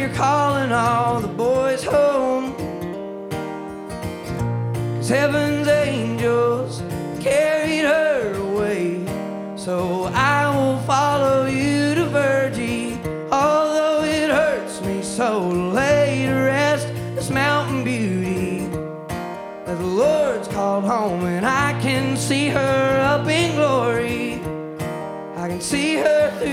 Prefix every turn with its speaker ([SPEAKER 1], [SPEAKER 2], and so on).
[SPEAKER 1] you're calling all the boys home, 'cause heaven's angels carried her away. So I will follow you to Virgie, although it hurts me so to lay to rest this mountain beauty that the Lord's called home. And I can see her up in glory, I can see her through